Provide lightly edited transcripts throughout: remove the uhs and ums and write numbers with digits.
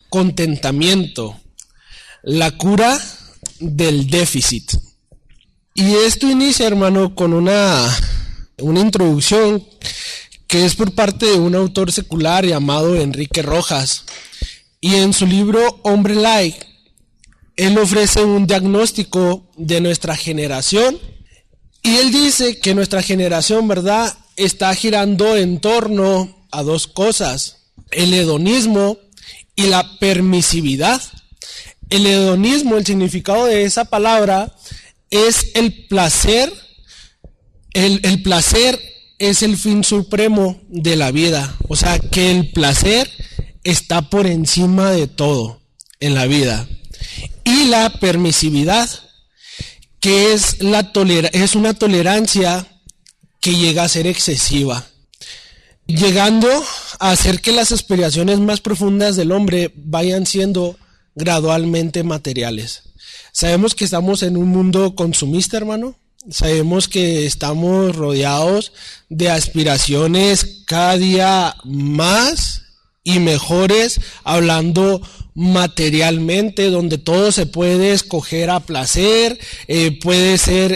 contentamiento, la cura del déficit. Y esto inicia, hermano, con una introducción que es por parte de un autor secular llamado Enrique Rojas. Y en su libro Hombre Like, él ofrece un diagnóstico de nuestra generación. Y él dice que nuestra generación, ¿verdad?, está girando en torno a dos cosas: el hedonismo y la permisividad. El hedonismo, el significado de esa palabra es el placer. El placer es el fin supremo de la vida. O sea, que el placer está por encima de todo en la vida. Y la permisividad, que es es una tolerancia que llega a ser excesiva, llegando a hacer que las aspiraciones más profundas del hombre vayan siendo gradualmente materiales. Sabemos que estamos en un mundo consumista, hermano. Sabemos que estamos rodeados de aspiraciones cada día más y mejores, hablando materialmente, donde todo se puede escoger a placer, puede ser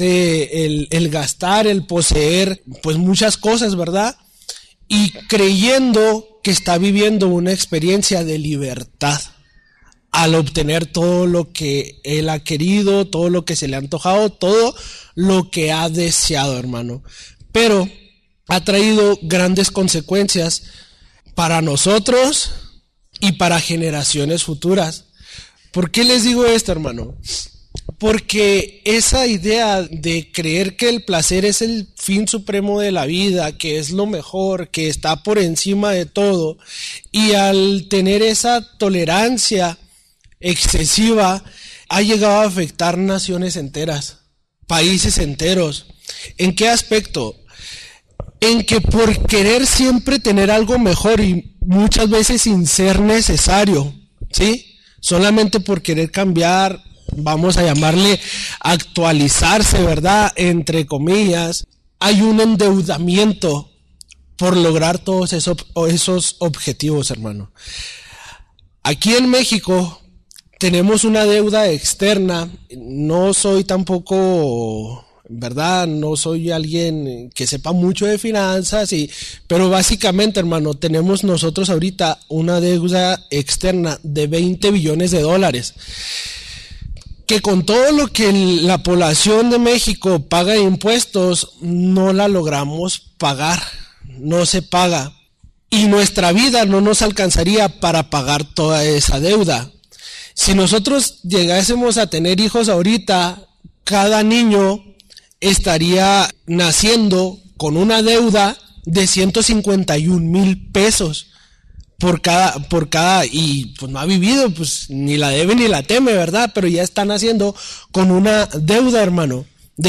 el gastar, el poseer, pues muchas cosas, ¿verdad? Y creyendo que está viviendo una experiencia de libertad al obtener todo lo que él ha querido, todo lo que se le ha antojado, todo lo que ha deseado, hermano. Pero ha traído grandes consecuencias para nosotros y para generaciones futuras. ¿Por qué les digo esto, hermano? Porque esa idea de creer que el placer es el fin supremo de la vida, que es lo mejor, que está por encima de todo, y al tener esa tolerancia excesiva, ha llegado a afectar naciones enteras, países enteros. ¿En qué aspecto? En que por querer siempre tener algo mejor, y muchas veces sin ser necesario, ¿sí?, solamente por querer cambiar, vamos a llamarle actualizarse, ¿verdad?, entre comillas, hay un endeudamiento por lograr todos esos objetivos, hermano. Aquí en México tenemos una deuda externa. No soy tampoco, ¿verdad?, no soy alguien que sepa mucho de finanzas, pero básicamente, hermano, tenemos nosotros ahorita una deuda externa de $20 billones, que con todo lo que la población de México paga de impuestos, no la logramos pagar, no se paga. Y nuestra vida no nos alcanzaría para pagar toda esa deuda. Si nosotros llegásemos a tener hijos ahorita, cada niño estaría naciendo con una deuda de 151,000 pesos por cada, y pues no ha vivido, pues ni la debe ni la teme, ¿verdad? Pero ya está naciendo con una deuda, hermano, de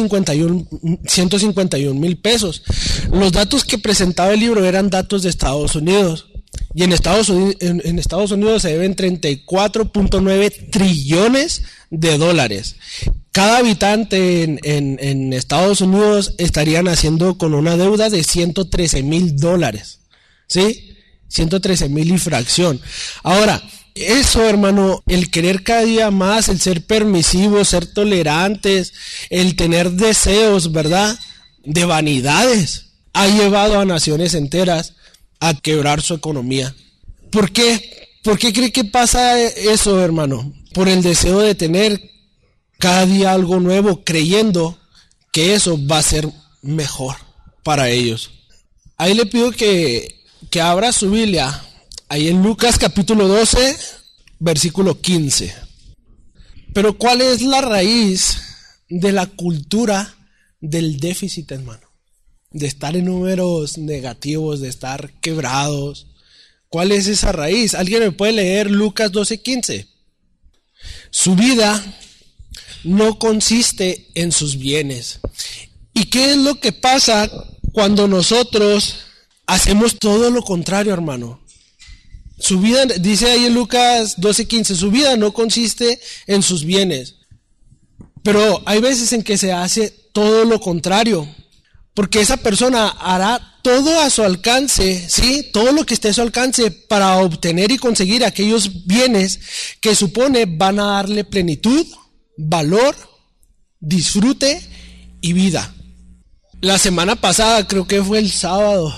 151,000 pesos. Los datos que presentaba el libro eran datos de Estados Unidos. Y en Estados Unidos se deben 34.9 trillones de dólares. Cada habitante en Estados Unidos estaría naciendo con una deuda de $113,000, ¿sí? 113,000 y fracción. Ahora, eso, hermano, el querer cada día más, el ser permisivos, ser tolerantes, el tener deseos, ¿verdad?, de vanidades, ha llevado a naciones enteras a quebrar su economía. ¿Por qué? ¿Por qué cree que pasa eso, hermano? Por el deseo de tener cada día algo nuevo, creyendo que eso va a ser mejor para ellos. Ahí le pido que abra su Biblia, ahí en Lucas capítulo 12, versículo 15. Pero ¿cuál es la raíz de la cultura del déficit, hermano? De estar en números negativos, de estar quebrados. ¿Cuál es esa raíz? ¿Alguien me puede leer Lucas 12:15? Su vida no consiste en sus bienes. ¿Y qué es lo que pasa cuando nosotros hacemos todo lo contrario, hermano? Su vida, dice ahí en Lucas 12:15, su vida no consiste en sus bienes. Pero hay veces en que se hace todo lo contrario. Porque esa persona hará todo a su alcance, ¿sí? Todo lo que esté a su alcance para obtener y conseguir aquellos bienes que supone van a darle plenitud, valor, disfrute y vida. La semana pasada, creo que fue el sábado,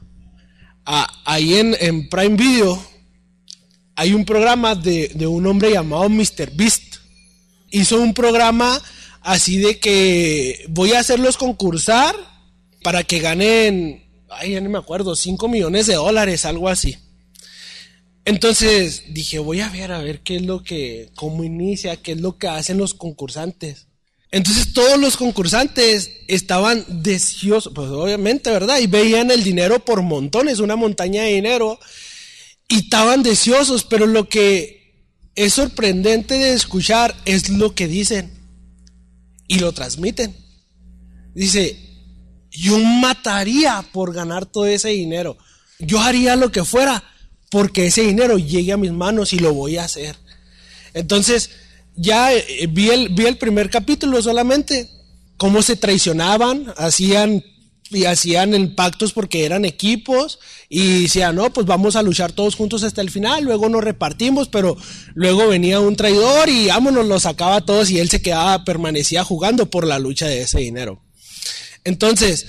ahí en Prime Video, hay un programa de un hombre llamado Mr. Beast. Hizo un programa así de que voy a hacerlos concursar para que ganen, ya no me acuerdo, $5 millones, algo así. Entonces dije, voy a ver qué es lo que, cómo inicia, qué es lo que hacen los concursantes. Entonces todos los concursantes estaban deseosos, pues obviamente, ¿verdad? Y veían el dinero por montones, una montaña de dinero, y estaban deseosos, pero lo que es sorprendente de escuchar es lo que dicen y lo transmiten. Dice, yo mataría por ganar todo ese dinero, yo haría lo que fuera porque ese dinero llegue a mis manos y lo voy a hacer. Entonces ya vi el primer capítulo solamente, cómo se traicionaban, hacían pactos porque eran equipos y decían, no, pues vamos a luchar todos juntos hasta el final, luego nos repartimos, pero luego venía un traidor y vámonos, los sacaba a todos y él permanecía jugando por la lucha de ese dinero. Entonces,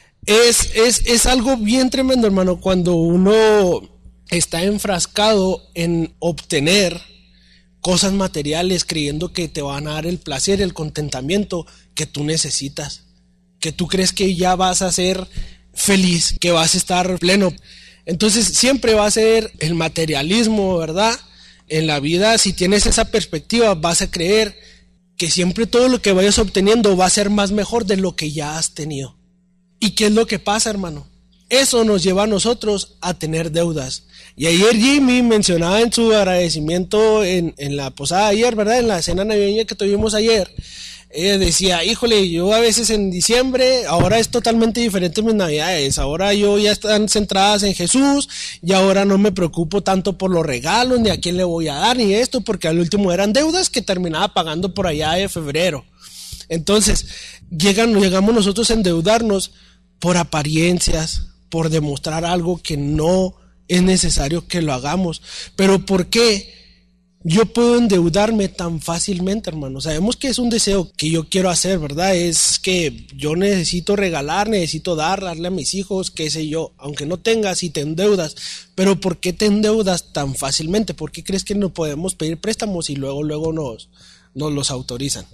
es algo bien tremendo, hermano, cuando uno está enfrascado en obtener cosas materiales creyendo que te van a dar el placer, el contentamiento que tú necesitas, que tú crees que ya vas a ser feliz, que vas a estar pleno. Entonces siempre va a ser el materialismo, ¿verdad? En la vida, si tienes esa perspectiva, vas a creer que siempre todo lo que vayas obteniendo va a ser más mejor de lo que ya has tenido. ¿Y qué es lo que pasa, hermano? Eso nos lleva a nosotros a tener deudas. Y ayer Jimmy mencionaba en su agradecimiento en la posada de ayer, ¿verdad? En la cena navideña que tuvimos ayer, ella decía, híjole, yo a veces en diciembre, ahora es totalmente diferente mis navidades, ahora yo ya están centradas en Jesús, y ahora no me preocupo tanto por los regalos, ni a quién le voy a dar, ni esto, porque al último eran deudas que terminaba pagando por allá de febrero. Entonces, llegamos nosotros a endeudarnos por apariencias, por demostrar algo que no es necesario que lo hagamos. Pero ¿por qué yo puedo endeudarme tan fácilmente, hermano? Sabemos que es un deseo que yo quiero hacer, ¿verdad? Es que yo necesito regalar, necesito darle a mis hijos, qué sé yo, aunque no tengas y te endeudas. Pero ¿por qué te endeudas tan fácilmente? ¿Por qué crees que no podemos pedir préstamos y luego nos los autorizan?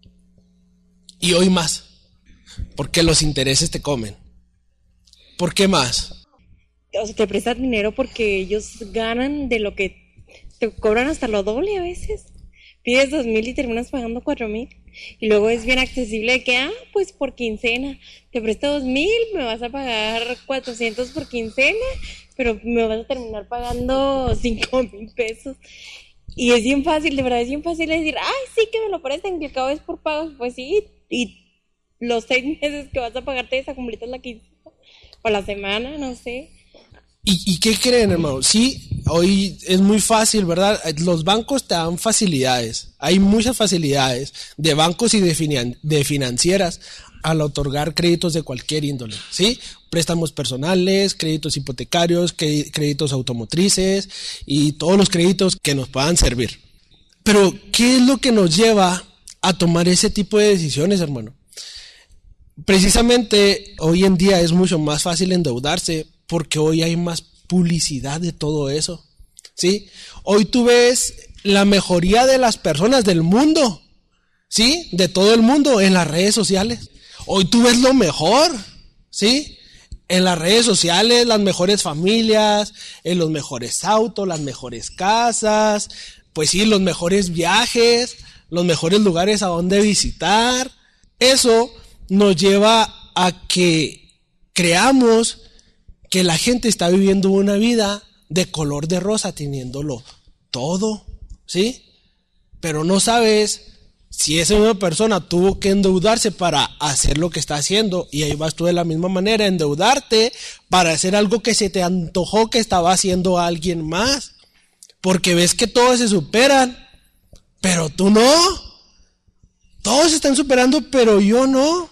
Y hoy más, porque los intereses te comen. ¿Por qué más? O sea, te prestan dinero porque ellos ganan de lo que te cobran hasta lo doble a veces. Pides 2,000 y terminas pagando 4,000. Y luego es bien accesible de que, pues por quincena, te presto 2,000, me vas a pagar 400 por quincena, pero me vas a terminar pagando 5,000 pesos. Y es bien fácil, de verdad es bien fácil decir, sí que me lo prestan, que al cabo es por pagos. Pues sí, y los 6 meses que vas a pagarte esa completas la quincena o la semana, no sé. ¿Y qué creen, hermano? Sí, hoy es muy fácil, ¿verdad? Los bancos te dan facilidades. Hay muchas facilidades de bancos y de financieras al otorgar créditos de cualquier índole, ¿sí? Préstamos personales, créditos hipotecarios, créditos automotrices y todos los créditos que nos puedan servir. Pero, ¿qué es lo que nos lleva a tomar ese tipo de decisiones, hermano? Precisamente hoy en día es mucho más fácil endeudarse porque hoy hay más publicidad de todo eso, ¿sí? Hoy tú ves la mejoría de las personas del mundo, ¿sí? De todo el mundo en las redes sociales. Hoy tú ves lo mejor, ¿sí? En las redes sociales, las mejores familias, en los mejores autos, las mejores casas, pues sí, los mejores viajes, los mejores lugares a donde visitar. Eso nos lleva a que creamos que la gente está viviendo una vida de color de rosa, teniéndolo todo, ¿sí? Pero no sabes si esa misma persona tuvo que endeudarse para hacer lo que está haciendo, y ahí vas tú de la misma manera a endeudarte para hacer algo que se te antojó que estaba haciendo alguien más, porque ves que todos se superan, pero tú no. Todos se están superando, pero yo no.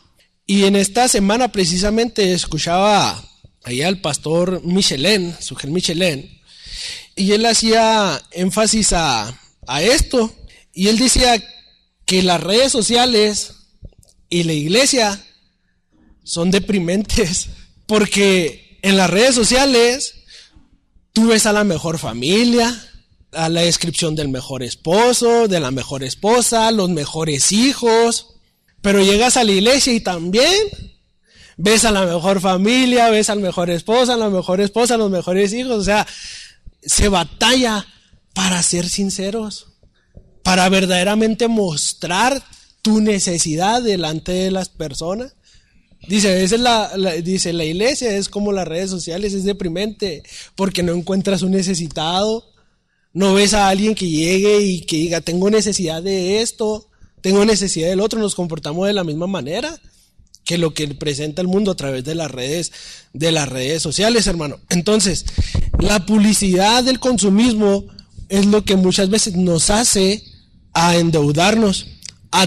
Y en esta semana precisamente escuchaba allá al pastor Michelén, Sugel Michelén, y él hacía énfasis a esto, y él decía que las redes sociales y la iglesia son deprimentes, porque en las redes sociales tú ves a la mejor familia, a la descripción del mejor esposo, de la mejor esposa, los mejores hijos, pero llegas a la iglesia y también ves a la mejor familia, ves al mejor esposa, los mejores hijos. O sea, se batalla para ser sinceros, para verdaderamente mostrar tu necesidad delante de las personas. Dice, dice, la iglesia es como las redes sociales, es deprimente, porque no encuentras un necesitado, no ves a alguien que llegue y que diga, tengo necesidad de esto, tengo necesidad del otro. Nos comportamos de la misma manera que lo que presenta el mundo a través de las redes sociales, hermano. Entonces, la publicidad del consumismo es lo que muchas veces nos hace a endeudarnos, a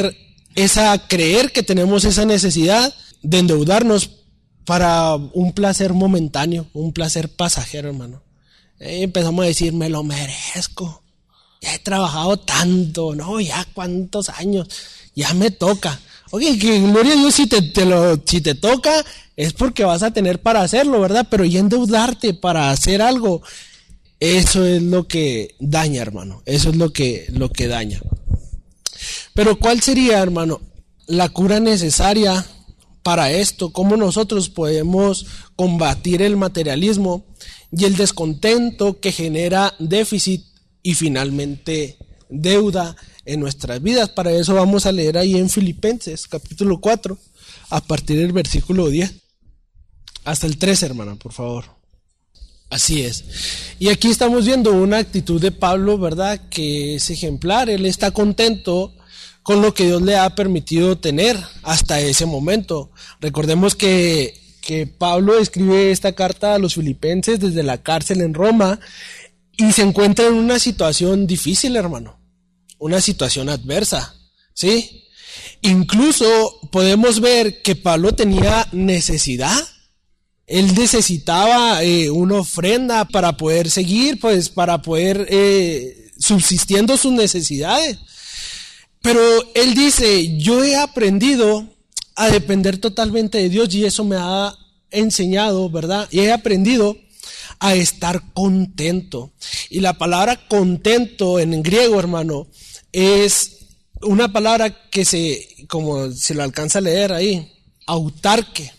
creer que tenemos esa necesidad de endeudarnos para un placer momentáneo, un placer pasajero, hermano. Empezamos a decir, me lo merezco, ya he trabajado tanto, no, ya cuántos años, ya me toca. Oye, que gloria a Dios, si te toca, es porque vas a tener para hacerlo, ¿verdad? Pero ya endeudarte para hacer algo, eso es lo que daña, hermano, eso es lo que daña. Pero ¿cuál sería, hermano, la cura necesaria para esto? ¿Cómo nosotros podemos combatir el materialismo y el descontento que genera déficit y finalmente deuda en nuestras vidas? Para eso vamos a leer ahí en Filipenses capítulo 4, a partir del versículo 10 hasta el 13, hermana, por favor. Así es. Y aquí estamos viendo una actitud de Pablo, ¿verdad?, que es ejemplar. Él está contento con lo que Dios le ha permitido tener hasta ese momento. Recordemos que Pablo escribe esta carta a los filipenses desde la cárcel en Roma y se encuentra en una situación difícil, hermano, una situación adversa, ¿sí? Incluso podemos ver que Pablo tenía necesidad. Él necesitaba una ofrenda para poder seguir, pues para poder subsistiendo sus necesidades. Pero él dice, yo he aprendido a depender totalmente de Dios y eso me ha enseñado, ¿verdad? Y he aprendido a estar contento. Y la palabra contento en griego, hermano, es una palabra que como se lo alcanza a leer ahí, autarque.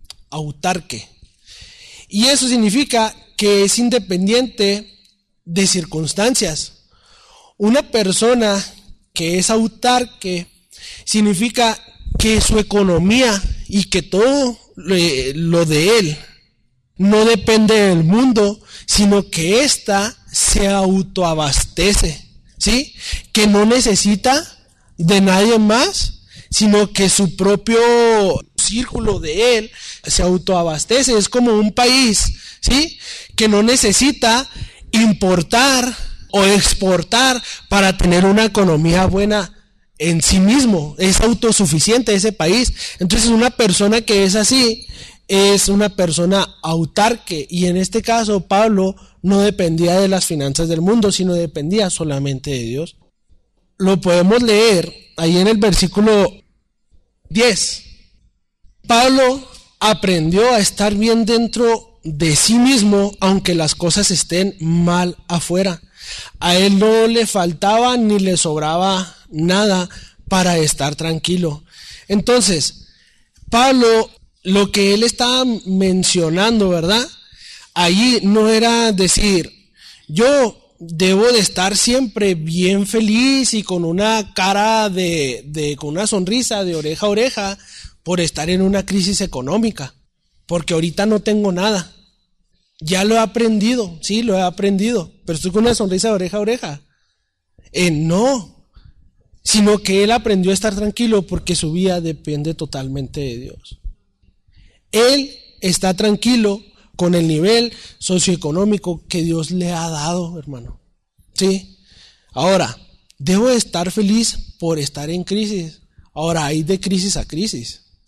Y eso significa que es independiente de circunstancias. Una persona que es autarque significa que su economía y que todo lo de él no depende del mundo, sino que ésta se autoabastece, ¿sí? Que no necesita de nadie más, sino que su propio círculo de él se autoabastece. Es como un país, ¿sí?, que no necesita importar o exportar para tener una economía buena en sí mismo. Es autosuficiente ese país. Entonces una persona que es así es una persona autarque, y en este caso Pablo no dependía de las finanzas del mundo, sino dependía solamente de Dios. Lo podemos leer ahí en el versículo 10. Pablo aprendió a estar bien dentro de sí mismo, aunque las cosas estén mal afuera. A él no le faltaba ni le sobraba nada para estar tranquilo. Entonces, Pablo, lo que él estaba mencionando, ¿verdad?, allí no era decir, yo debo de estar siempre bien feliz y con una cara con una sonrisa de oreja a oreja por estar en una crisis económica, porque ahorita no tengo nada. Ya lo he aprendido, sí, lo he aprendido, pero estoy con una sonrisa de oreja a oreja. No, sino que él aprendió a estar tranquilo porque su vida depende totalmente de Dios. Él está tranquilo con el nivel socioeconómico que Dios le ha dado, hermano. Sí. Ahora, debo estar feliz por estar en crisis. Ahora, hay de crisis a crisis,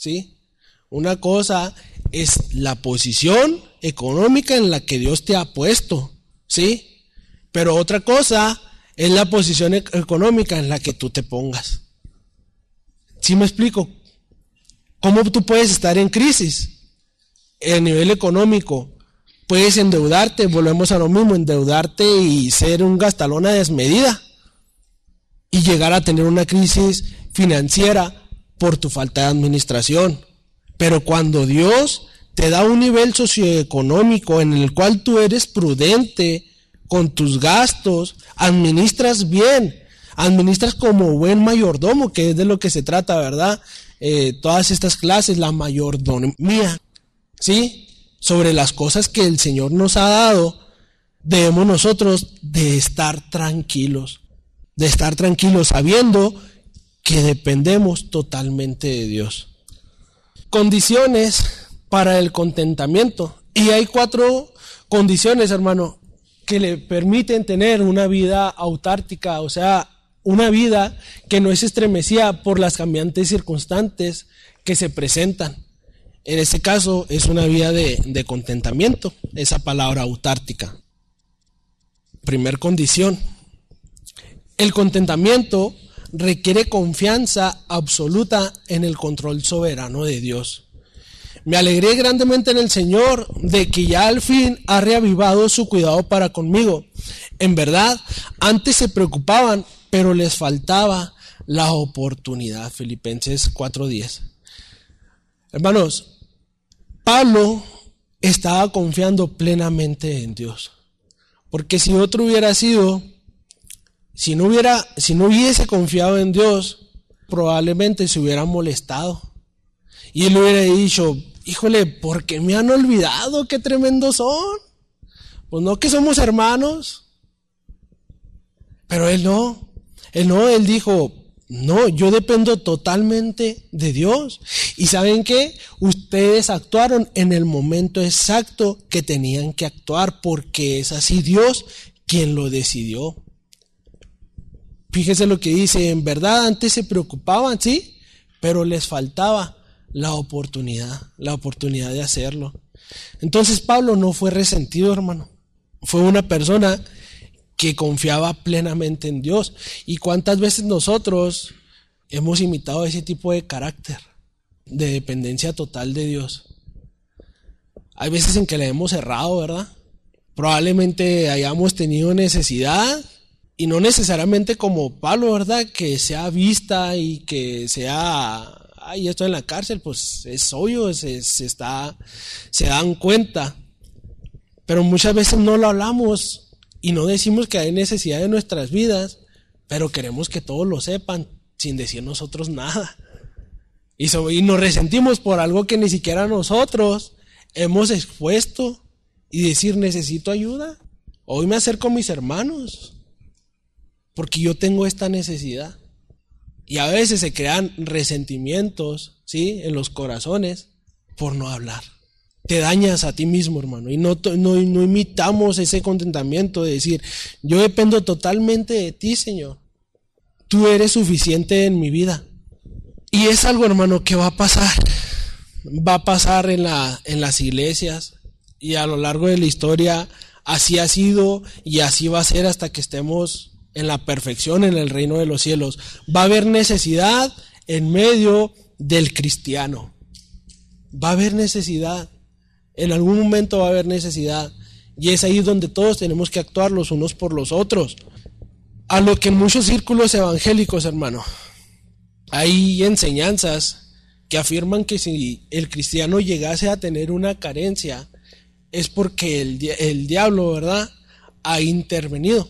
¿sí? Una cosa es la posición económica en la que Dios te ha puesto, ¿sí? Pero otra cosa es la posición económica en la que tú te pongas. ¿Sí me explico? ¿Cómo tú puedes estar en crisis? A nivel económico, puedes endeudarte, volvemos a lo mismo, endeudarte y ser un gastalón a desmedida y llegar a tener una crisis financiera por tu falta de administración. Pero cuando Dios te da un nivel socioeconómico en el cual tú eres prudente con tus gastos, administras bien, administras como buen mayordomo, que es de lo que se trata, ¿verdad? Todas estas clases, la mayordomía, ¿sí? Sobre las cosas que el Señor nos ha dado, debemos nosotros de estar tranquilos sabiendo que dependemos totalmente de Dios. Condiciones para el contentamiento. Y hay 4 condiciones, hermano, que le permiten tener una vida autártica, o sea, una vida que no es estremecida por las cambiantes circunstancias que se presentan. En este caso es una vida de contentamiento, esa palabra autártica. Primer condición. El contentamiento requiere confianza absoluta en el control soberano de Dios. Me alegré grandemente en el Señor de que ya al fin ha reavivado su cuidado para conmigo. En verdad, antes se preocupaban, pero les faltaba la oportunidad. Filipenses 4:10. Hermanos, Pablo estaba confiando plenamente en Dios. Porque si otro hubiera sido, si no hubiese confiado en Dios, probablemente se hubiera molestado. Y él hubiera dicho, híjole, ¿por qué me han olvidado? ¡Qué tremendos son! Pues no, que somos hermanos. Pero él dijo, no, yo dependo totalmente de Dios. ¿Y saben qué? Ustedes actuaron en el momento exacto que tenían que actuar, porque es así Dios quien lo decidió. Fíjese lo que dice, en verdad antes se preocupaban, sí, pero les faltaba la oportunidad de hacerlo. Entonces Pablo no fue resentido, hermano. Fue una persona que confiaba plenamente en Dios. ¿Y cuántas veces nosotros hemos imitado ese tipo de carácter de dependencia total de Dios? Hay veces en que le hemos errado, ¿verdad? Probablemente hayamos tenido necesidad, y no necesariamente como Pablo, ¿verdad? Que sea vista y que sea, ay, estoy en la cárcel, pues es obvio, se dan cuenta. Pero muchas veces no lo hablamos y no decimos que hay necesidad en nuestras vidas, pero queremos que todos lo sepan sin decir nosotros nada. Y nos resentimos por algo que ni siquiera nosotros hemos expuesto y decir, necesito ayuda. Hoy me acerco a mis hermanos porque yo tengo esta necesidad. Y a veces se crean resentimientos, ¿sí?, en los corazones por no hablar. Te dañas a ti mismo, hermano, y no imitamos ese contentamiento de decir, yo dependo totalmente de ti, Señor. Tú eres suficiente en mi vida. Y es algo, hermano, que va a pasar. Va a pasar en las iglesias, y a lo largo de la historia así ha sido y así va a ser hasta que estemos en la perfección en el reino de los cielos. Va a haber necesidad en medio del cristiano. Va a haber necesidad. En algún momento va a haber necesidad. Y es ahí donde todos tenemos que actuar los unos por los otros. A lo que en muchos círculos evangélicos, hermano, hay enseñanzas que afirman que si el cristiano llegase a tener una carencia, es porque el diablo, ¿verdad?, ha intervenido.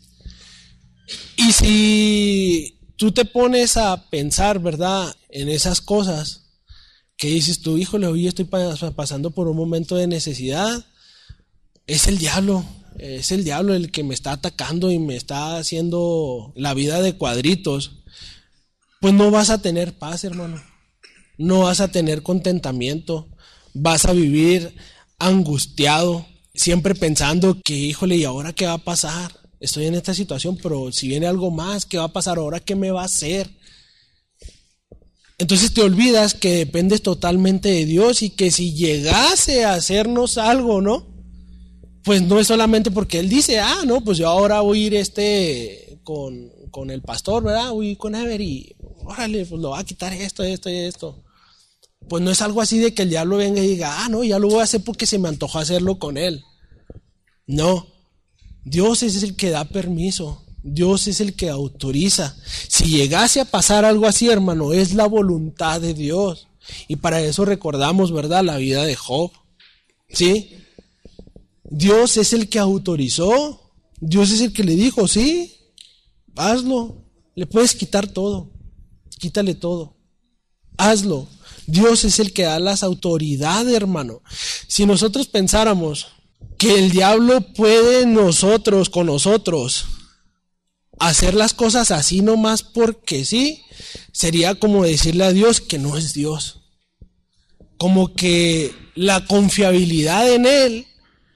Y si tú te pones a pensar, ¿verdad?, en esas cosas, que dices tú, híjole, hoy estoy pasando por un momento de necesidad, es el diablo el que me está atacando y me está haciendo la vida de cuadritos, pues no vas a tener paz, hermano, no vas a tener contentamiento, vas a vivir angustiado, siempre pensando que, híjole, ¿y ahora qué va a pasar? Estoy en esta situación, pero si viene algo más, ¿qué va a pasar ahora? ¿Qué me va a hacer? Entonces te olvidas que dependes totalmente de Dios y que si llegase a hacernos algo, ¿no? Pues no es solamente porque Él dice, no, pues yo ahora voy a ir con el pastor, ¿verdad? Voy a ir con Ever y órale, pues lo va a quitar esto y esto. Pues no es algo así de que el diablo venga y diga, no, ya lo voy a hacer porque se me antojó hacerlo con él. No, Dios es el que da permiso, Dios es el que autoriza. Si llegase a pasar algo así, hermano, es la voluntad de Dios. Y para eso recordamos, ¿verdad?, la vida de Job. ¿Sí? Dios es el que autorizó, Dios es el que le dijo, sí, hazlo, le puedes quitar todo, quítale todo, hazlo. Dios es el que da las autoridades, hermano. Si nosotros pensáramos que el diablo puede con nosotros, hacer las cosas así nomás porque sí, sería como decirle a Dios que no es Dios. Como que la confiabilidad en Él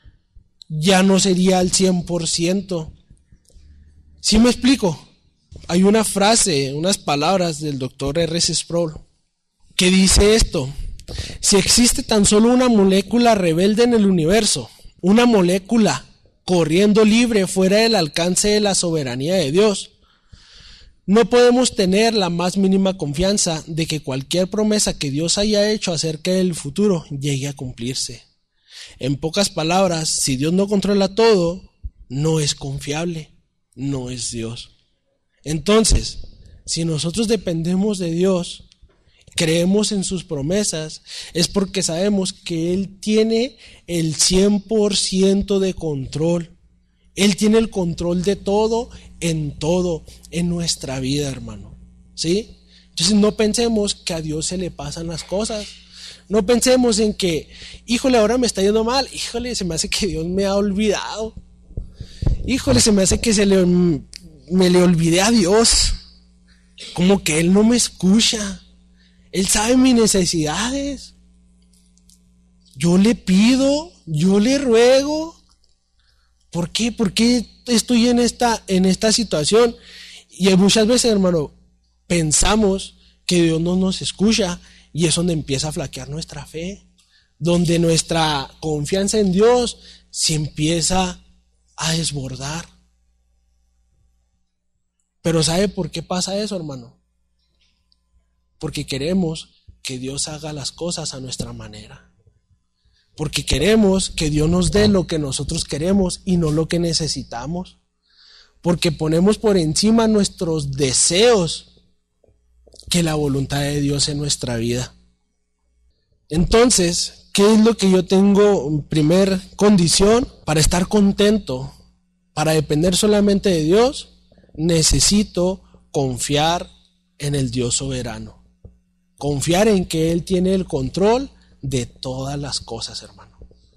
ya no sería al 100%. ¿Sí me explico? Hay una frase, unas palabras del Dr. R.C. Sproul que dice esto: si existe tan solo una molécula rebelde en el universo, una molécula corriendo libre fuera del alcance de la soberanía de Dios, no podemos tener la más mínima confianza de que cualquier promesa que Dios haya hecho acerca del futuro llegue a cumplirse. En pocas palabras, si Dios no controla todo, no es confiable, no es Dios. Entonces, si nosotros dependemos de Dios, creemos en sus promesas, es porque sabemos que Él tiene el 100% de control. Él tiene el control de todo en nuestra vida, hermano. ¿Sí? Entonces no pensemos que a Dios se le pasan las cosas. No pensemos en que, híjole, ahora me está yendo mal. Híjole, se me hace que Dios me ha olvidado. Híjole, se me hace que me le olvidé a Dios. Como que Él no me escucha. Él sabe mis necesidades. Yo le pido, yo le ruego. ¿Por qué? ¿Por qué estoy en esta situación? Y muchas veces, hermano, pensamos que Dios no nos escucha y es donde empieza a flaquear nuestra fe, donde nuestra confianza en Dios se empieza a desbordar. Pero ¿sabe por qué pasa eso, hermano? Porque queremos que Dios haga las cosas a nuestra manera. Porque queremos que Dios nos dé lo que nosotros queremos y no lo que necesitamos. Porque ponemos por encima nuestros deseos que la voluntad de Dios en nuestra vida. Entonces, ¿qué es lo que yo tengo en primer condición para estar contento? Para depender solamente de Dios, necesito confiar en el Dios soberano. Confiar en que Él tiene el control de todas las cosas, hermano.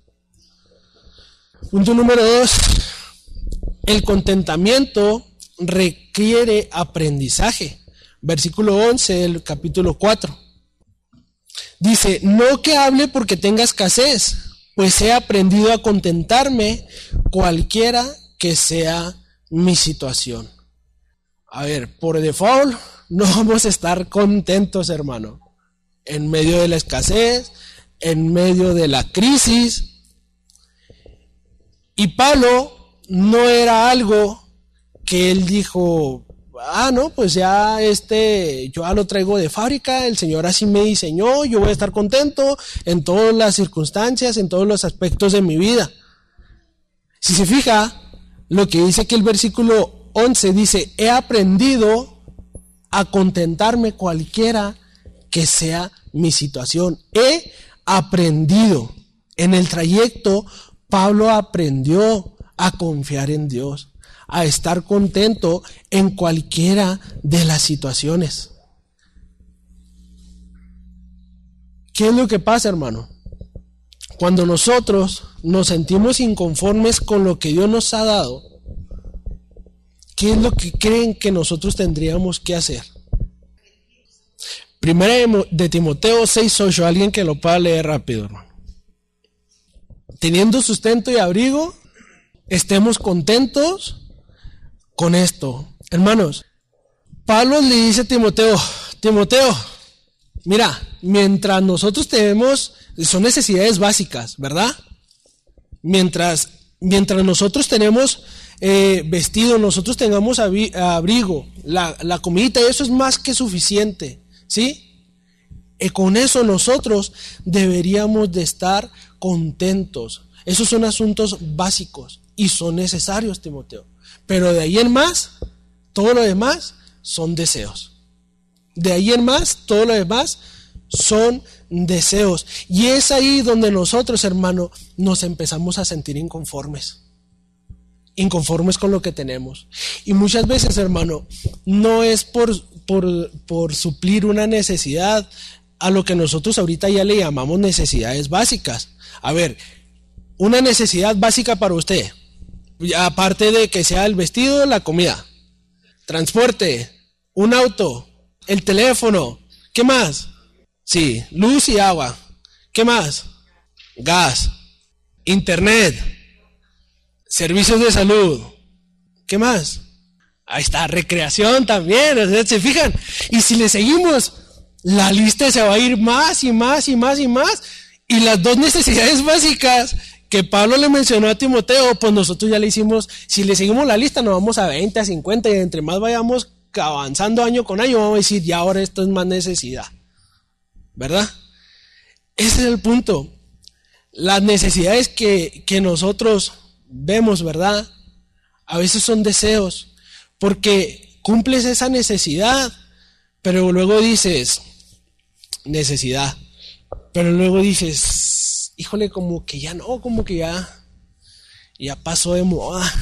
Punto número 2. El contentamiento requiere aprendizaje. Versículo 11 del capítulo 4. Dice, no que hable porque tenga escasez, pues he aprendido a contentarme cualquiera que sea mi situación. A ver, por default, no vamos a estar contentos, hermano, en medio de la escasez, en medio de la crisis. Y Pablo no era algo que él dijo, no, pues ya yo ya lo traigo de fábrica, el Señor así me diseñó, yo voy a estar contento en todas las circunstancias, en todos los aspectos de mi vida. Si se fija, lo que dice aquí el versículo 11 dice, he aprendido a contentarme cualquiera que sea mi situación. He aprendido. En el trayecto, Pablo aprendió a confiar en Dios, a estar contento en cualquiera de las situaciones. ¿Qué es lo que pasa, hermano? Cuando nosotros nos sentimos inconformes con lo que Dios nos ha dado, ¿qué es lo que creen que nosotros tendríamos que hacer? Primera de Timoteo 6:8, alguien que lo pueda leer rápido, hermano. Teniendo sustento y abrigo, estemos contentos con esto. Hermanos, Pablo le dice a Timoteo, Mira, mientras nosotros tenemos, son necesidades básicas, ¿verdad? Mientras nosotros tenemos vestido, nosotros tengamos abrigo, la comidita, eso es más que suficiente, ¿sí? Con eso nosotros deberíamos de estar contentos. Esos son asuntos básicos y son necesarios, Timoteo. Pero de ahí en más, todo lo demás son deseos. De ahí en más, todo lo demás son deseos. Y es ahí donde nosotros, hermano, nos empezamos a sentir inconformes. Inconformes con lo que tenemos. Y muchas veces, hermano, no es por suplir una necesidad a lo que nosotros ahorita ya le llamamos necesidades básicas. A ver, una necesidad básica para usted, aparte de que sea el vestido, la comida, transporte, un auto, el teléfono, ¿qué más? Sí, luz y agua. ¿Qué más? Gas, internet, servicios de salud. ¿Qué más? Ahí está, recreación también. ¿Se fijan? Y si le seguimos, la lista se va a ir más y más y más y más. Y las dos necesidades básicas que Pablo le mencionó a Timoteo, pues nosotros ya le hicimos. Si le seguimos la lista, nos vamos a 20, a 50, y entre más vayamos avanzando año con año, vamos a decir, ya ahora esto es más necesidad, ¿verdad? Ese es el punto. Las necesidades que nosotros vemos, ¿verdad? A veces son deseos, porque cumples esa necesidad, pero luego dices, necesidad, pero luego dices, híjole, como que ya no, como que ya pasó de moda.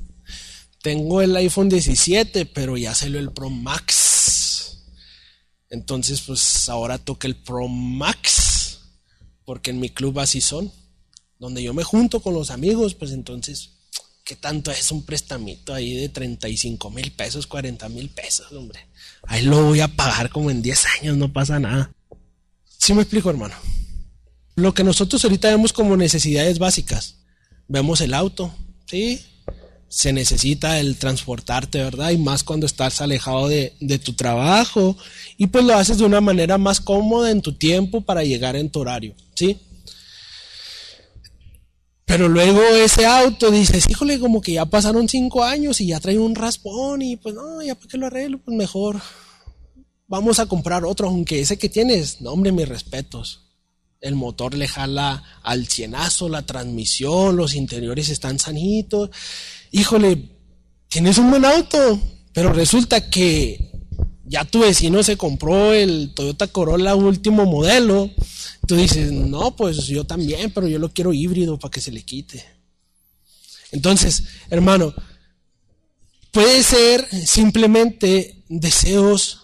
Tengo el iPhone 17, pero ya salió el Pro Max. Entonces, pues ahora toca el Pro Max, porque en mi club así son. Donde yo me junto con los amigos, pues entonces, ¿qué tanto es un prestamito ahí de 35,000 pesos, 40,000 pesos, hombre? Ahí lo voy a pagar como en 10 años, no pasa nada. ¿Sí me explico, hermano? Lo que nosotros ahorita vemos como necesidades básicas. Vemos el auto, ¿sí? Se necesita el transportarte, ¿verdad? Y más cuando estás alejado de tu trabajo, y pues lo haces de una manera más cómoda en tu tiempo para llegar en tu horario, ¿sí? Pero luego ese auto dices, híjole, como que ya pasaron 5 años y ya trae un raspón, y pues no, ya para qué lo arreglo, pues mejor vamos a comprar otro, aunque ese que tienes, no, hombre, mis respetos. El motor le jala al cienazo, la transmisión, los interiores están sanitos. Híjole, tienes un buen auto, pero resulta que ya tu vecino se compró el Toyota Corolla último modelo. Tú dices, no, pues yo también, pero yo lo quiero híbrido para que se le quite. Entonces, hermano, puede ser simplemente deseos,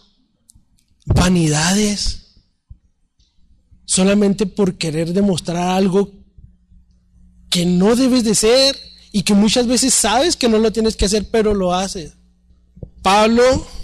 vanidades, solamente por querer demostrar algo que no debes de ser y que muchas veces sabes que no lo tienes que hacer, pero lo haces. Pablo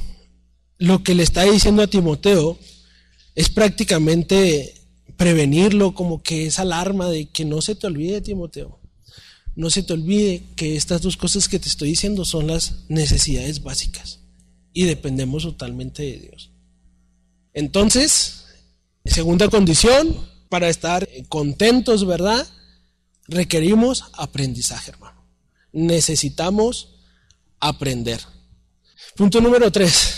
lo que le está diciendo a Timoteo es prácticamente prevenirlo, como que esa alarma de que no se te olvide, Timoteo, no se te olvide que estas dos cosas que te estoy diciendo son las necesidades básicas y dependemos totalmente de Dios. Entonces, segunda condición para estar contentos, ¿verdad? Requerimos aprendizaje, hermano. Necesitamos aprender. Punto número 3.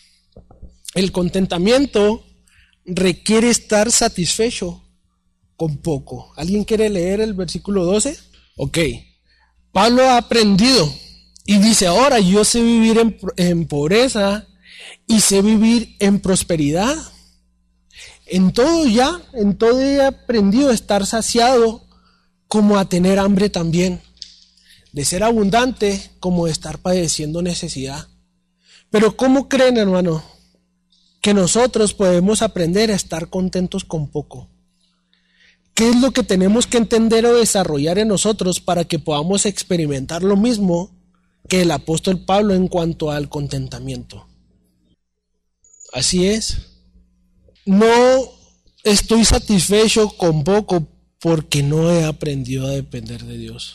El contentamiento requiere estar satisfecho con poco. ¿Alguien quiere leer el versículo 12? Ok. Pablo ha aprendido y dice, ahora yo sé vivir en pobreza y sé vivir en prosperidad. En todo he aprendido a estar saciado como a tener hambre también, de ser abundante como de estar padeciendo necesidad. Pero ¿cómo creen, hermano, que nosotros podemos aprender a estar contentos con poco? ¿Qué es lo que tenemos que entender o desarrollar en nosotros para que podamos experimentar lo mismo que el apóstol Pablo en cuanto al contentamiento? Así es. No estoy satisfecho con poco porque no he aprendido a depender de Dios.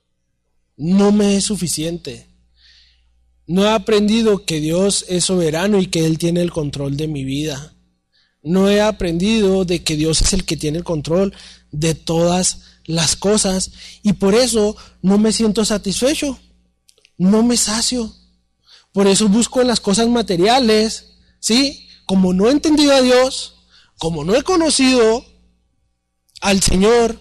No me es suficiente. No he aprendido que Dios es soberano y que Él tiene el control de mi vida. No he aprendido de que Dios es el que tiene el control de todas las cosas y por eso no me siento satisfecho, no me sacio. Por eso busco en las cosas materiales, ¿sí? Como no he entendido a Dios, como no he conocido al Señor,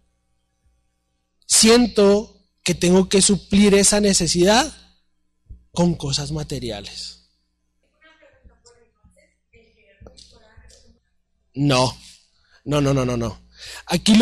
siento que tengo que suplir esa necesidad con cosas materiales. No. Aquí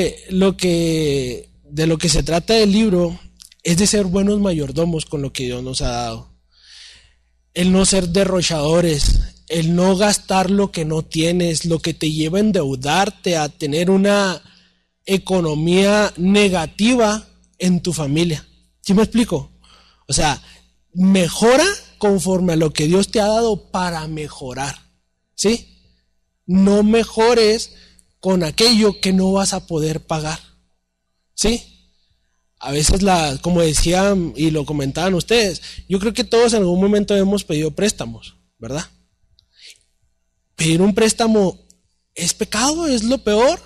de lo que se trata del libro es de ser buenos mayordomos con lo que Dios nos ha dado. El no ser derrochadores, el no gastar lo que no tienes, lo que te lleva a endeudarte, a tener una economía negativa en tu familia. ¿Sí me explico? O sea, mejora conforme a lo que Dios te ha dado para mejorar, ¿sí? No mejores con aquello que no vas a poder pagar, ¿sí? A veces, como decían y lo comentaban ustedes, yo creo que todos en algún momento hemos pedido préstamos, ¿verdad? Pedir un préstamo es pecado, es lo peor.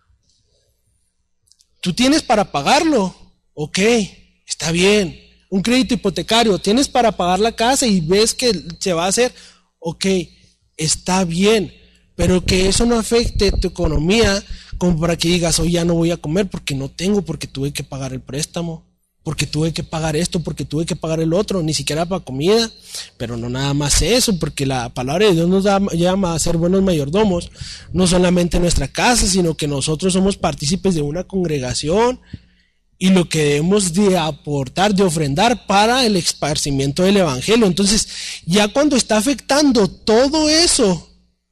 Tú tienes para pagarlo, ok, está bien. Un crédito hipotecario, tienes para pagar la casa y ves que se va a hacer, ok, está bien. Pero que eso no afecte tu economía como para que digas, hoy ya no voy a comer porque no tengo, porque tuve que pagar el préstamo, porque tuve que pagar esto, porque tuve que pagar el otro, ni siquiera para comida. Pero no nada más eso, porque la palabra de Dios nos llama a ser buenos mayordomos, no solamente en nuestra casa, sino que nosotros somos partícipes de una congregación y lo que debemos de aportar, de ofrendar para el esparcimiento del evangelio. Entonces, ya cuando está afectando todo eso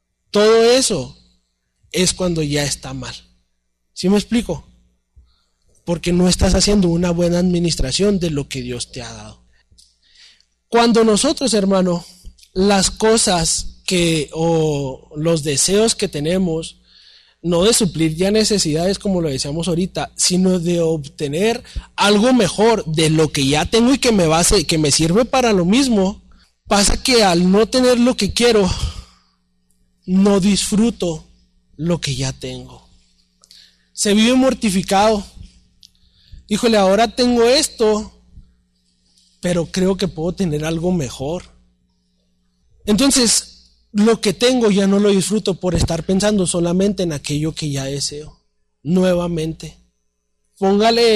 es cuando ya está mal. ¿Sí me explico? Porque no estás haciendo una buena administración de lo que Dios te ha dado. Cuando nosotros, hermano, las cosas o los deseos que tenemos, no de suplir ya necesidades como lo decíamos ahorita, sino de obtener algo mejor de lo que ya tengo y que me sirve para lo mismo, pasa que al no tener lo que quiero, no disfruto lo que ya tengo. Se vive mortificado. Híjole, ahora tengo esto, pero creo que puedo tener algo mejor. Entonces, lo que tengo ya no lo disfruto por estar pensando solamente en aquello que ya deseo. Nuevamente. Póngale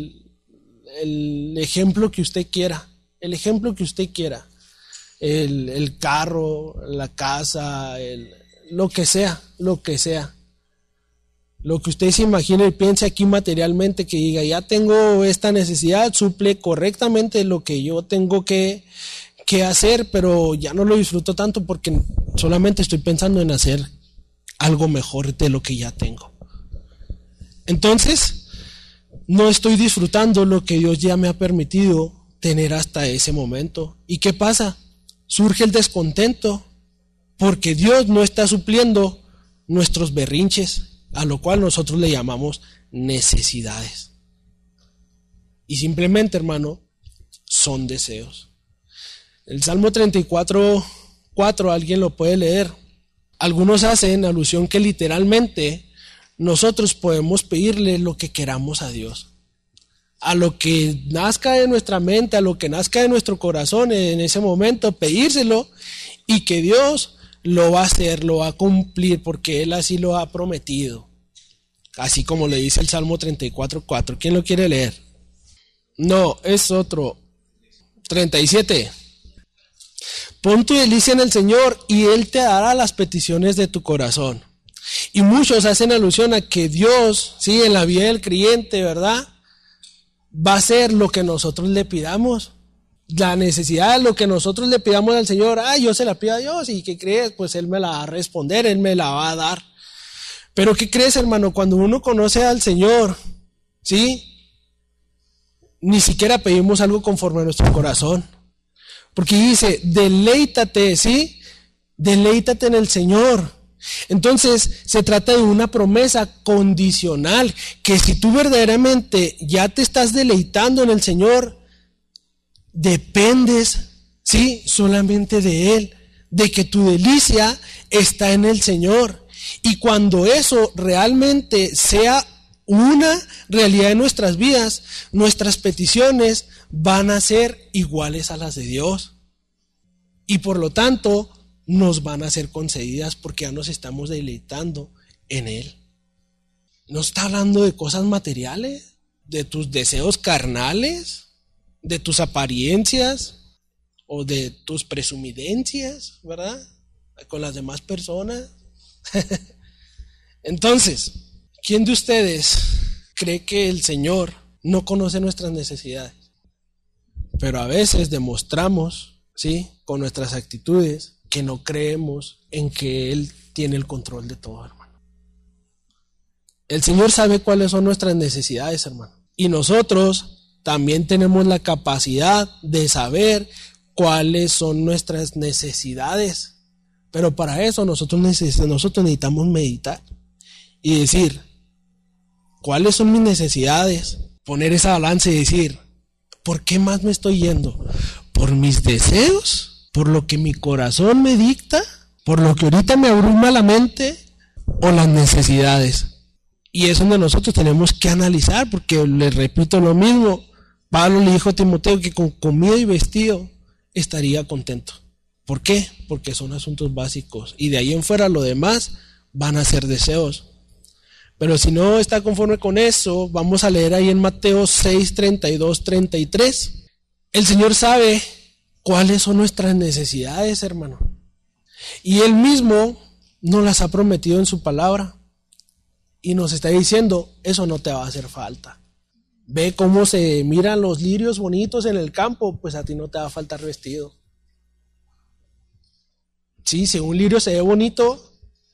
el ejemplo que usted quiera. El ejemplo que usted quiera. El carro, la casa, lo que sea. Lo que usted se imagine y piense aquí materialmente, que diga, ya tengo esta necesidad, suple correctamente lo que yo tengo que hacer, pero ya no lo disfruto tanto porque solamente estoy pensando en hacer algo mejor de lo que ya tengo. Entonces, no estoy disfrutando lo que Dios ya me ha permitido tener hasta ese momento. ¿Y qué pasa? Surge el descontento porque Dios no está supliendo nuestros berrinches, a lo cual nosotros le llamamos necesidades. Y simplemente, hermano, son deseos. El Salmo 34:4, alguien lo puede leer. Algunos hacen alusión que literalmente nosotros podemos pedirle lo que queramos a Dios. A lo que nazca de nuestra mente, a lo que nazca de nuestro corazón en ese momento, pedírselo y que Dios lo va a hacer, lo va a cumplir, porque Él así lo ha prometido. Así como le dice el Salmo 34:4. ¿Quién lo quiere leer? No, es otro. 37. Pon tu delicia en el Señor y Él te dará las peticiones de tu corazón. Y muchos hacen alusión a que Dios, sí, en la vida del creyente, ¿verdad?, va a hacer lo que nosotros le pidamos. La necesidad, lo que nosotros le pidamos al Señor, yo se la pido a Dios, ¿y qué crees? Pues Él me la va a responder, Él me la va a dar. Pero ¿qué crees, hermano? Cuando uno conoce al Señor, ¿sí?, ni siquiera pedimos algo conforme a nuestro corazón. Porque dice, deleítate, ¿sí? Deleítate en el Señor. Entonces, se trata de una promesa condicional, que si tú verdaderamente ya te estás deleitando en el Señor, dependes, ¿sí?, solamente de Él, de que tu delicia está en el Señor. Y cuando eso realmente sea una realidad en nuestras vidas, nuestras peticiones van a ser iguales a las de Dios. Y por lo tanto, nos van a ser concedidas porque ya nos estamos deleitando en Él. No está hablando de cosas materiales, de tus deseos carnales, de tus apariencias o de tus presumidencias, ¿verdad? Con las demás personas. Entonces, ¿quién de ustedes cree que el Señor no conoce nuestras necesidades? Pero a veces demostramos, ¿sí?, con nuestras actitudes, que no creemos en que Él tiene el control de todo, hermano. El Señor sabe cuáles son nuestras necesidades, hermano. Y nosotros también tenemos la capacidad de saber cuáles son nuestras necesidades. Pero para eso nosotros necesitamos meditar y decir, ¿cuáles son mis necesidades? Poner esa balanza y decir, ¿por qué más me estoy yendo? ¿Por mis deseos? ¿Por lo que mi corazón me dicta? ¿Por lo que ahorita me abruma la mente? ¿O las necesidades? Y es donde nosotros tenemos que analizar, porque les repito lo mismo. Pablo le dijo a Timoteo que con comida y vestido estaría contento. ¿Por qué? Porque son asuntos básicos. Y de ahí en fuera lo demás van a ser deseos. Pero si no está conforme con eso, vamos a leer ahí en Mateo 6, 32, 33. El Señor sabe cuáles son nuestras necesidades, hermano. Y Él mismo nos las ha prometido en su palabra. Y nos está diciendo, eso no te va a hacer falta. Ve cómo se miran los lirios bonitos en el campo, pues a ti no te va a faltar vestido. Sí, si un lirio se ve bonito,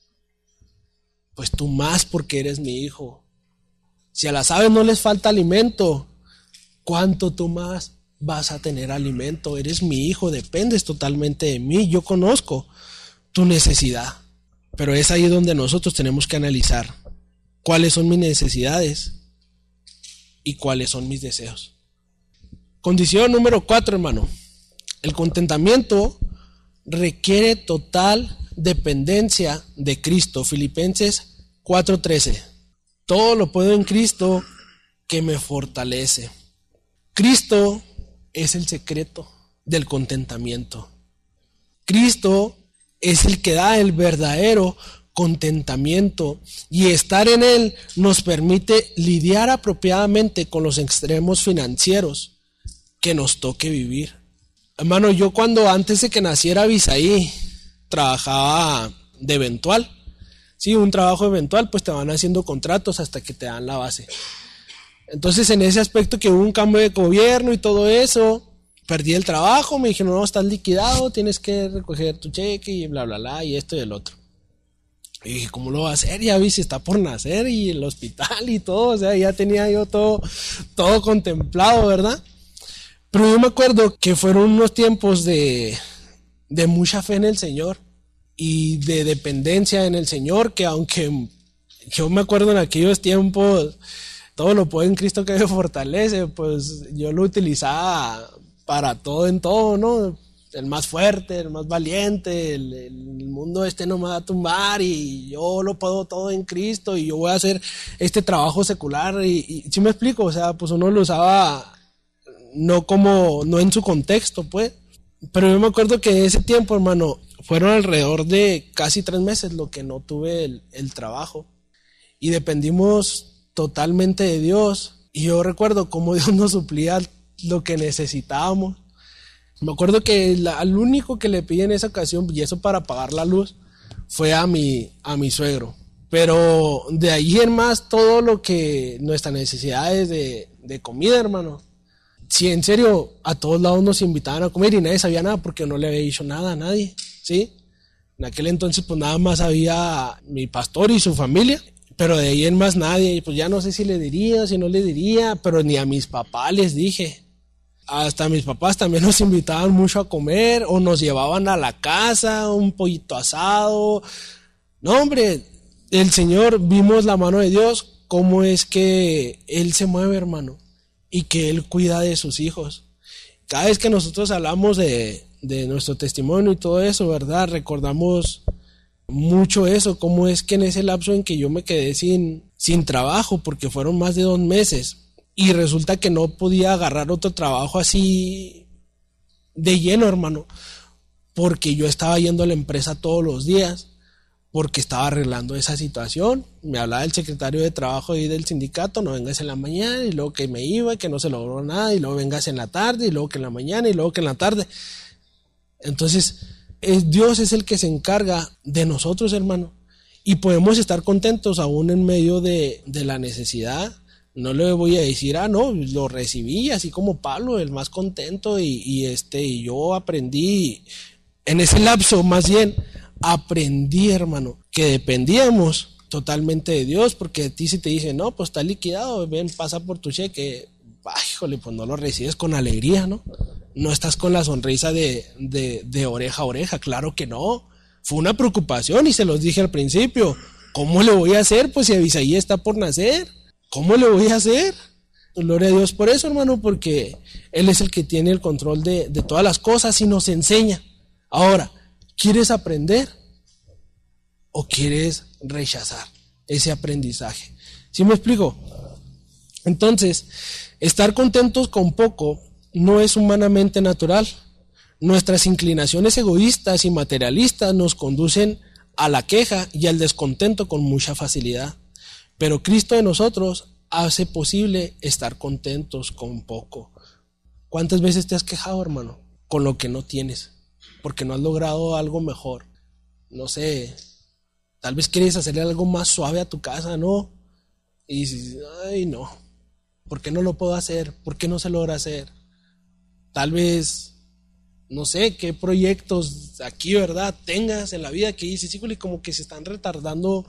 pues tú más porque eres mi hijo. Si a las aves no les falta alimento, ¿cuánto tú más vas a tener alimento? Eres mi hijo, dependes totalmente de mí. Yo conozco tu necesidad. Pero es ahí donde nosotros tenemos que analizar cuáles son mis necesidades y cuáles son mis deseos. Condición número 4, hermano. El contentamiento requiere total dependencia de Cristo. Filipenses 4:13. Todo lo puedo en Cristo que me fortalece. Cristo es el secreto del contentamiento. Cristo es el que da el verdadero contentamiento, y estar en Él nos permite lidiar apropiadamente con los extremos financieros que nos toque vivir. Hermano, yo cuando antes de que naciera Abisaí trabajaba de eventual. Sí, un trabajo eventual, pues te van haciendo contratos hasta que te dan la base. Entonces en ese aspecto que hubo un cambio de gobierno y todo eso, perdí el trabajo, me dijeron, no, estás liquidado, tienes que recoger tu cheque y bla, bla, bla, y esto y el otro. Y dije, ¿cómo lo va a hacer? Ya vi si está por nacer y el hospital y todo, o sea, ya tenía yo todo contemplado, ¿verdad? Pero yo me acuerdo que fueron unos tiempos de mucha fe en el Señor y de dependencia en el Señor, que aunque yo me acuerdo en aquellos tiempos, todo lo puedo en Cristo que me fortalece, pues yo lo utilizaba para todo en todo, ¿no? El más fuerte, el más valiente, el mundo no me va a tumbar y yo lo puedo todo en Cristo y yo voy a hacer este trabajo secular y ¿sí me explico? O sea, pues uno lo usaba no en su contexto, pues. Pero yo me acuerdo que ese tiempo, hermano, fueron alrededor de casi 3 meses lo que no tuve el trabajo y dependimos totalmente de Dios, y yo recuerdo cómo Dios nos suplía lo que necesitábamos. Me acuerdo que al único que le pedí en esa ocasión, y eso para pagar la luz, fue a mi suegro. Pero de ahí en más, todo lo que nuestras necesidades de comida, hermano. Sí, en serio, a todos lados nos invitaban a comer y nadie sabía nada porque no le había dicho nada a nadie, ¿sí? En aquel entonces pues nada más había mi pastor y su familia, pero de ahí en más nadie, y pues ya no sé si le diría, si no le diría, pero ni a mis papás les dije. Hasta mis papás también nos invitaban mucho a comer o nos llevaban a la casa, un pollito asado. No, hombre, el Señor, vimos la mano de Dios, cómo es que Él se mueve, hermano, y que Él cuida de sus hijos. Cada vez que nosotros hablamos de de nuestro testimonio y todo eso, ¿verdad? Recordamos mucho eso, cómo es que en ese lapso en que yo me quedé sin trabajo, porque fueron más de 2 meses, y resulta que no podía agarrar otro trabajo así de lleno, hermano, porque yo estaba yendo a la empresa todos los días, porque estaba arreglando esa situación. Me hablaba el secretario de trabajo ahí del sindicato, no vengas en la mañana, y luego que me iba, que no se logró nada, y luego vengas en la tarde, y luego que en la mañana, y luego que en la tarde. Entonces, Dios es el que se encarga de nosotros, hermano, y podemos estar contentos aún en medio de la necesidad. No le voy a decir, no, lo recibí así como Pablo, el más contento, y yo aprendí, en ese lapso más bien, aprendí, hermano, que dependíamos totalmente de Dios, porque a ti si te dicen, no, pues está liquidado, ven, pasa por tu cheque, híjole, pues no lo recibes con alegría, ¿no? No estás con la sonrisa de oreja a oreja, claro que no. Fue una preocupación y se los dije al principio. ¿Cómo le voy a hacer? Pues si Abisaí está por nacer, ¿cómo le voy a hacer? Gloria a Dios por eso, hermano, porque Él es el que tiene el control de todas las cosas y nos enseña. Ahora, ¿quieres aprender o quieres rechazar ese aprendizaje? ¿Sí me explico? Entonces, estar contentos con poco no es humanamente natural. Nuestras inclinaciones egoístas y materialistas nos conducen a la queja y al descontento con mucha facilidad. Pero Cristo en nosotros hace posible estar contentos con poco. ¿Cuántas veces te has quejado, hermano, con lo que no tienes? Porque no has logrado algo mejor. No sé, tal vez quieres hacerle algo más suave a tu casa, ¿no? Y dices, ay, no, ¿por qué no lo puedo hacer? ¿Por qué no se logra hacer? Tal vez, no sé, qué proyectos aquí, ¿verdad?, tengas en la vida que dices, híjole, como que se está retardando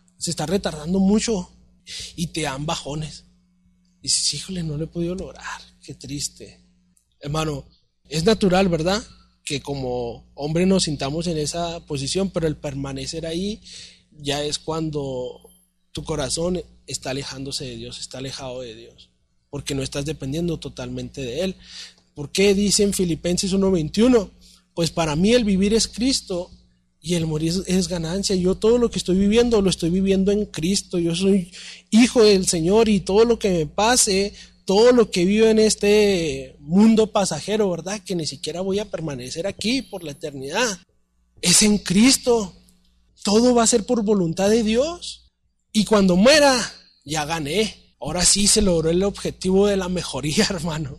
mucho y te dan bajones. Y dices, híjole, no lo he podido lograr, qué triste. Hermano, es natural, ¿verdad?, que como hombre nos sintamos en esa posición, pero el permanecer ahí ya es cuando tu corazón está alejándose de Dios, está alejado de Dios, porque no estás dependiendo totalmente de Él. ¿Por qué dice en Filipenses 1:21? Pues para mí el vivir es Cristo y el morir es ganancia. Yo todo lo que estoy viviendo, lo estoy viviendo en Cristo. Yo soy hijo del Señor y todo lo que me pase, todo lo que vivo en este mundo pasajero, ¿verdad?, que ni siquiera voy a permanecer aquí por la eternidad, es en Cristo. Todo va a ser por voluntad de Dios. Y cuando muera, ya gané. Ahora sí se logró el objetivo de la mejoría, hermano.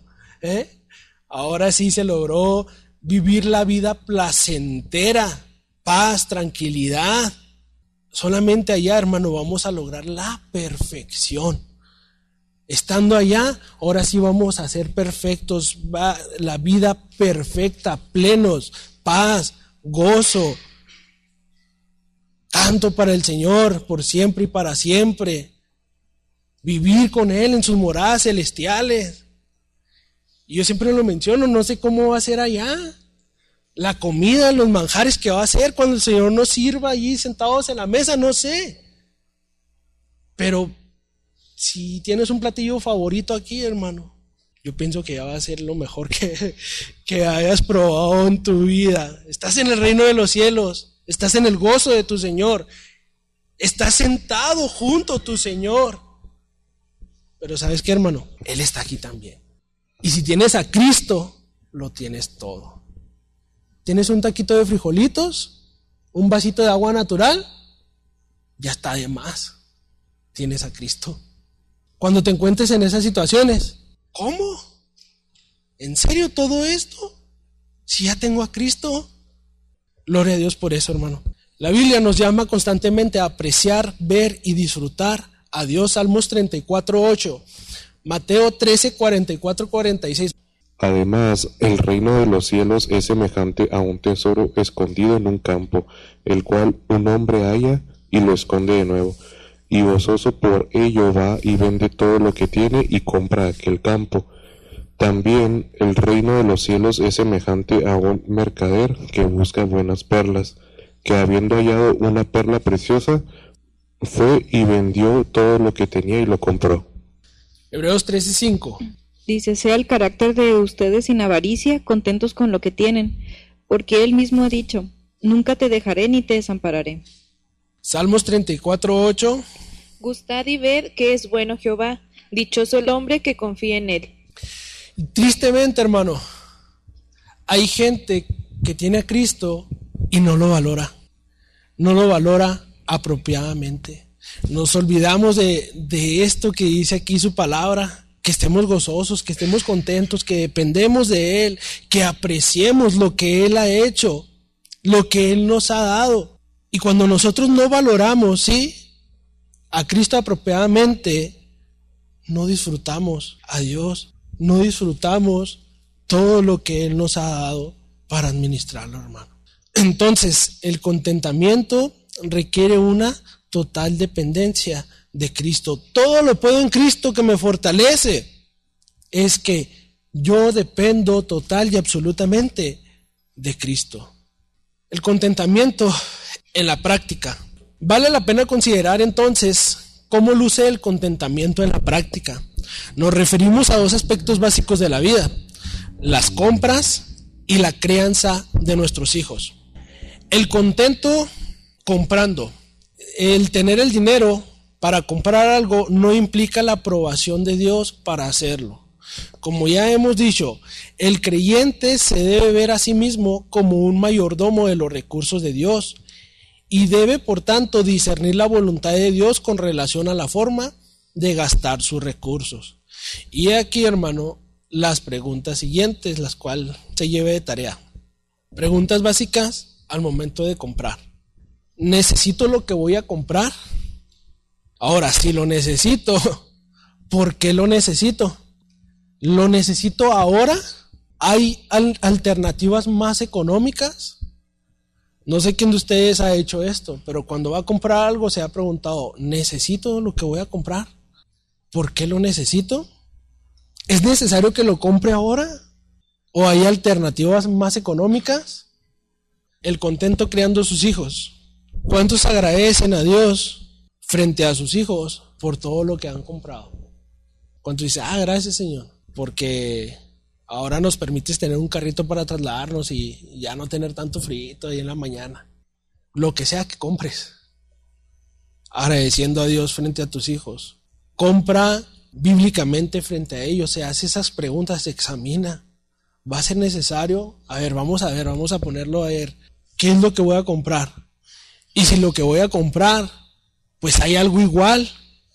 Ahora sí se logró vivir la vida placentera, paz, tranquilidad. Solamente allá, hermano, vamos a lograr la perfección. Estando allá, ahora sí vamos a ser perfectos, la vida perfecta, plenos, paz, gozo, canto para el Señor por siempre y para siempre. Vivir con Él en sus moradas celestiales. Y yo siempre lo menciono, no sé cómo va a ser allá. La comida, los manjares que va a hacer cuando el Señor nos sirva allí sentados en la mesa, no sé. Pero si tienes un platillo favorito aquí, hermano, yo pienso que ya va a ser lo mejor que hayas probado en tu vida. Estás en el reino de los cielos, estás en el gozo de tu Señor, estás sentado junto a tu Señor. Pero ¿sabes qué, hermano? Él está aquí también. Y si tienes a Cristo, lo tienes todo. ¿Tienes un taquito de frijolitos? ¿Un vasito de agua natural? Ya está de más. Tienes a Cristo. Cuando te encuentres en esas situaciones, ¿cómo? ¿En serio todo esto? Si ya tengo a Cristo. Gloria a Dios por eso, hermano. La Biblia nos llama constantemente a apreciar, ver y disfrutar a Dios. Salmos 34:8. Mateo 13:44-46. Además, el reino de los cielos es semejante a un tesoro escondido en un campo, el cual un hombre halla y lo esconde de nuevo. Y gozoso por ello va y vende todo lo que tiene y compra aquel campo. También el reino de los cielos es semejante a un mercader que busca buenas perlas, que habiendo hallado una perla preciosa, fue y vendió todo lo que tenía y lo compró. Hebreos 13:5. Dice, sea el carácter de ustedes sin avaricia, contentos con lo que tienen, porque Él mismo ha dicho, nunca te dejaré ni te desampararé. Salmos 34:8. Gustad y ved que es bueno Jehová, dichoso el hombre que confía en Él. Y tristemente, hermano, hay gente que tiene a Cristo y no lo valora apropiadamente. Nos olvidamos de esto que dice aquí su palabra, que estemos gozosos, que estemos contentos, que dependemos de Él, que apreciemos lo que Él ha hecho, lo que Él nos ha dado. Y cuando nosotros no valoramos, ¿sí?, a Cristo apropiadamente, no disfrutamos a Dios, no disfrutamos todo lo que Él nos ha dado para administrarlo, hermano. Entonces, el contentamiento requiere una total dependencia de Cristo. Todo lo puedo en Cristo que me fortalece. Es que yo dependo total y absolutamente de Cristo. El contentamiento en la práctica. Vale la pena considerar entonces cómo luce el contentamiento en la práctica. Nos referimos a dos aspectos básicos de la vida: las compras y la crianza de nuestros hijos. El contento comprando. El tener el dinero para comprar algo no implica la aprobación de Dios para hacerlo. Como ya hemos dicho, el creyente se debe ver a sí mismo como un mayordomo de los recursos de Dios y debe, por tanto, discernir la voluntad de Dios con relación a la forma de gastar sus recursos. Y aquí, hermano, las preguntas siguientes, las cuales se lleve de tarea. Preguntas básicas al momento de comprar. ¿Necesito lo que voy a comprar? Ahora, si lo necesito, ¿por qué lo necesito? ¿Lo necesito ahora? ¿Hay alternativas más económicas? No sé quién de ustedes ha hecho esto, pero cuando va a comprar algo se ha preguntado, ¿necesito lo que voy a comprar? ¿Por qué lo necesito? ¿Es necesario que lo compre ahora? ¿O hay alternativas más económicas? El contento criando sus hijos. ¿Cuántos agradecen a Dios frente a sus hijos por todo lo que han comprado? ¿Cuántos dicen, gracias, Señor, porque ahora nos permites tener un carrito para trasladarnos y ya no tener tanto frito ahí en la mañana? Lo que sea que compres, agradeciendo a Dios frente a tus hijos. Compra bíblicamente frente a ellos, se hace esas preguntas, se examina. ¿Va a ser necesario? Vamos a ponerlo a ver. ¿Qué es lo que voy a comprar? Y si lo que voy a comprar, pues hay algo igual,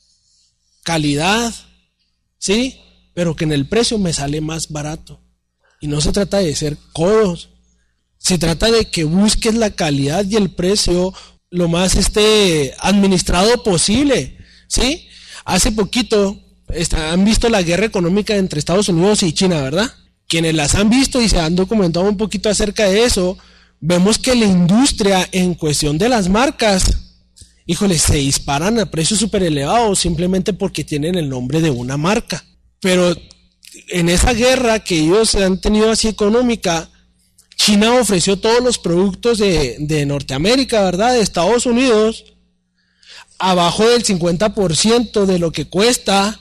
calidad, ¿sí?, pero que en el precio me sale más barato. Y no se trata de ser codos, se trata de que busques la calidad y el precio lo más administrado posible, ¿sí? Hace poquito han visto la guerra económica entre Estados Unidos y China, ¿verdad? Quienes las han visto y se han documentado un poquito acerca de eso, vemos que la industria en cuestión de las marcas, se disparan a precios súper elevados simplemente porque tienen el nombre de una marca. Pero en esa guerra que ellos han tenido así económica, China ofreció todos los productos de Norteamérica, ¿verdad?, de Estados Unidos, abajo del 50% de lo que cuesta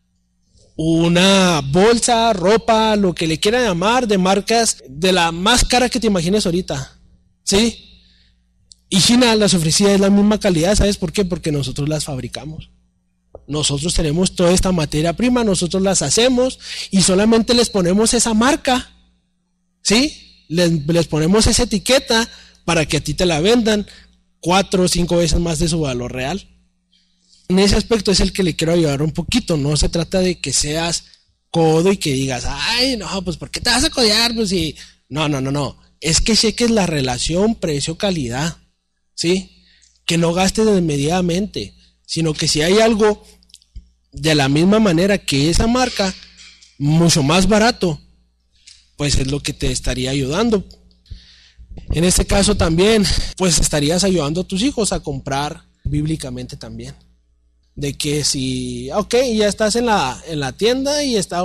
una bolsa, ropa, lo que le quieran llamar, de marcas de la más cara que te imagines ahorita, ¿sí? Y China las ofrecía de la misma calidad. ¿Sabes por qué? Porque nosotros las fabricamos. Nosotros tenemos toda esta materia prima, nosotros las hacemos y solamente les ponemos esa marca, ¿sí? Les ponemos esa etiqueta para que a ti te la vendan 4 o 5 veces más de su valor real. En ese aspecto es el que le quiero ayudar un poquito. No se trata de que seas codo y que digas, pues ¿por qué te vas a codear? Pues sí. No. Es que cheques la relación precio-calidad, ¿sí? Que no gastes desmedidamente, sino que si hay algo de la misma manera que esa marca, mucho más barato, pues es lo que te estaría ayudando. En este caso también, pues estarías ayudando a tus hijos a comprar bíblicamente también. De que si, ya estás en la tienda y está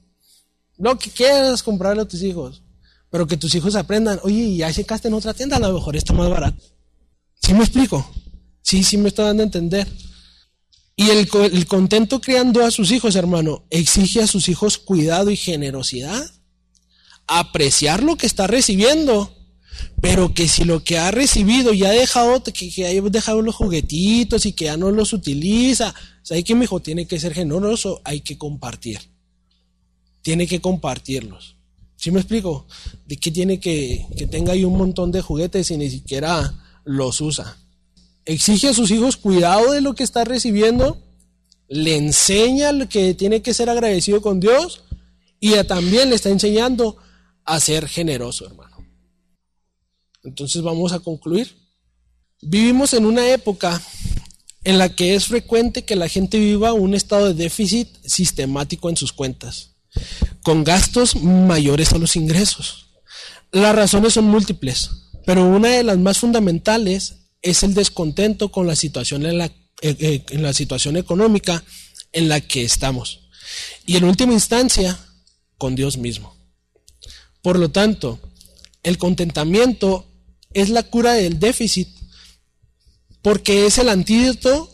lo que quieras comprarle a tus hijos, pero que tus hijos aprendan, oye, ya checaste en otra tienda, a lo mejor está más barato. ¿Sí me explico? Sí me estoy dando a entender. Y el contento criando a sus hijos, hermano, exige a sus hijos cuidado y generosidad, apreciar lo que está recibiendo Pero que si lo que ha recibido ya ha dejado, que haya dejado los juguetitos y que ya no los utiliza, ¿sabe qué, mijo? Tiene que ser generoso, hay que compartir. Tiene que compartirlos. ¿Sí me explico? De que tiene que tenga ahí un montón de juguetes y ni siquiera los usa. Exige a sus hijos cuidado de lo que está recibiendo, le enseña que tiene que ser agradecido con Dios y también le está enseñando a ser generoso, hermano. Entonces vamos a concluir. Vivimos en una época en la que es frecuente que la gente viva un estado de déficit sistemático en sus cuentas, con gastos mayores a los ingresos. Las razones son múltiples, pero una de las más fundamentales es el descontento con la situación en la situación económica en la que estamos, y en última instancia con Dios mismo. Por lo tanto, el contentamiento es la cura del déficit, porque es el antídoto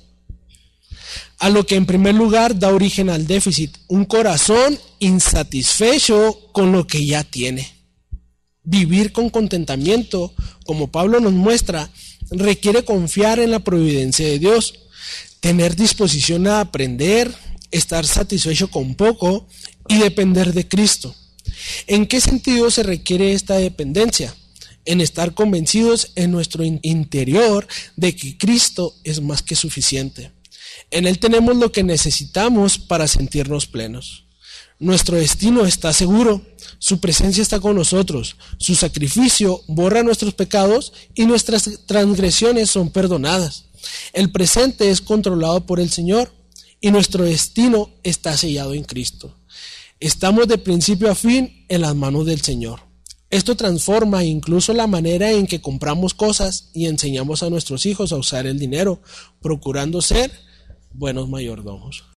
a lo que en primer lugar da origen al déficit: un corazón insatisfecho con lo que ya tiene. Vivir con contentamiento, como Pablo nos muestra, requiere confiar en la providencia de Dios, tener disposición a aprender, estar satisfecho con poco y depender de Cristo. ¿En qué sentido se requiere esta dependencia? En estar convencidos en nuestro interior de que Cristo es más que suficiente. En Él tenemos lo que necesitamos para sentirnos plenos. Nuestro destino está seguro, su presencia está con nosotros, su sacrificio borra nuestros pecados y nuestras transgresiones son perdonadas. El presente es controlado por el Señor y nuestro destino está sellado en Cristo. Estamos de principio a fin en las manos del Señor. Esto transforma incluso la manera en que compramos cosas y enseñamos a nuestros hijos a usar el dinero, procurando ser buenos mayordomos.